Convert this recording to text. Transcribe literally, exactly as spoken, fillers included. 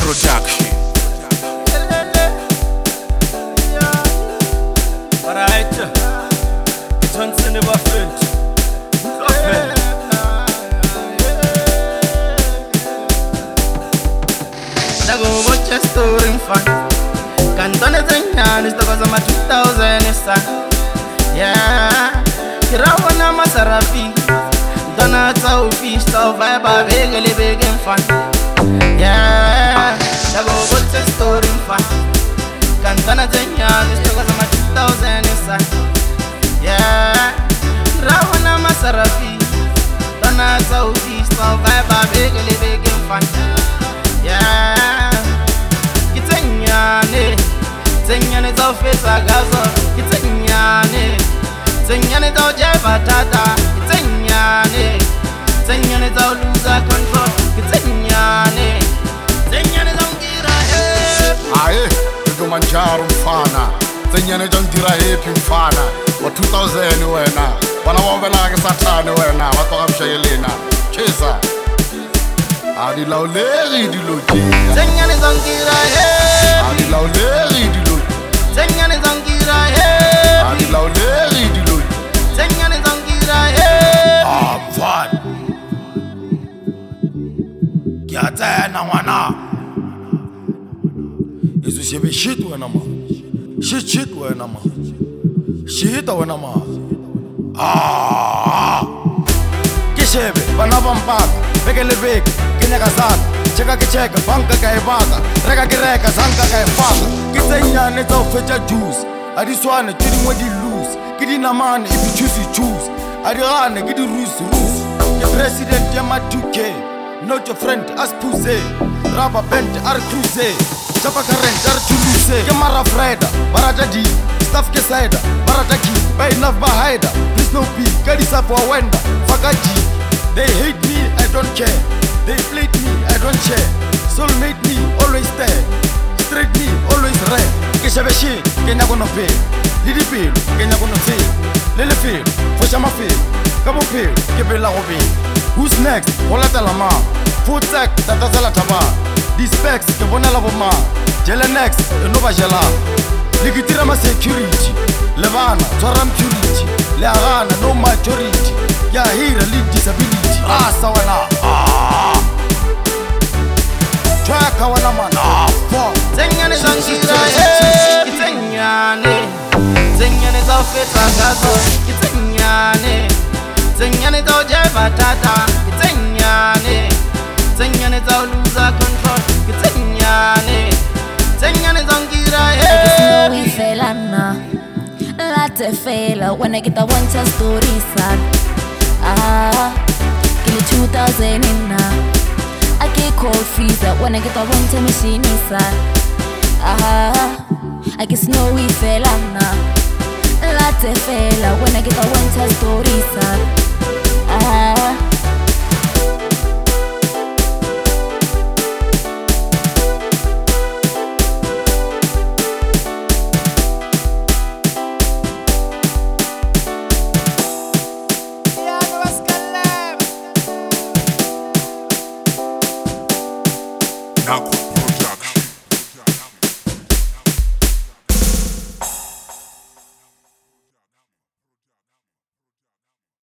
Production. Alright, Johnson Buffett. Dago watch a story fun. Cantone Zenyan is the cause of my two thousand isa. Yeah, Kirawana Masarafi. Dona Tau fish, Tau Vibe, Begele Begin fun. Yeah, Dago watch a story fun. Cantone Zenyan is the cause of my two thousand isa. Yeah, Kirawana Masarafi. Dona Tau fish, Tau Vibe, Begele Begin fun. Yeah, Kitanyane, Tanyane to fesa gazo, Kitanyane, Tanyane to jeva tata, Kitanyane, Tanyane to lose control, Kitanyane, Tanyane to gira he. Aye, you manjaro mfana, Tanyane to gira he pimfana, wa two thousand wena, wana wabela ke satane wena, wa to amshayelena, chesa. Adi lauleri di loji. Tanyane to gira he. Adi lauleri di loji. Tanyane to gira he. Adi lauleri di loji. Tanyane to gira he. Ah, fun. Kiata na wana. Isu shebe shit wena ma. Shit shit wena ma. Shit wena ma. Ah. Kishebe bana bampak. Begele beg. Kinyaka sana, cheka kicheka, banka ka ibaka, reka kireka, zanka ka ifaka. Kitanyane to fecha juice, adiswane chudi mwedi lose. Kidi na mane if you choose you choose. Adirane kidi ruse ruse. The president yama two K, not your friend as puze. Raba bent ar cruise, chapa current ar chuluse. Kemara freda, barata di, staff kesaida, barata ki, bay naf bahaida. Please no be, kadi sapo wenda, fakaji. They hate me, I don't care. They played me, I don't share. Soulmate me, always there. Straight me, always rare. Keshabe shit, kenya gonna pay. Lidi pay, kenya gonna pay. Lele pay, foshama pay. Kabo pay, kebela obe. Who's next? Wala talama. Food tech, tatazala taba. These specs, kebona la boma. Jele next, nova jela. Ligitira ma security. Levana, toram purity. Leagana, no majority. Ya hira, lead disability. Rasa wana. Ah. Chaka wana mana fuck. Tanyane to gira he. Kitanyane, Tanyane to fesa gazo, Kitanyane, Tanyane to jeva tata, Kitanyane, Tanyane to lose control, Kitanyane, Tanyane to gira he. We fell na, latte fail when I get a one chance story sad. Ah, kill two thousand in na. I get cold freezer when I get a winter machine inside. Ah, I get snowy fella now. Latte fella when I get a winter story sad. Ah.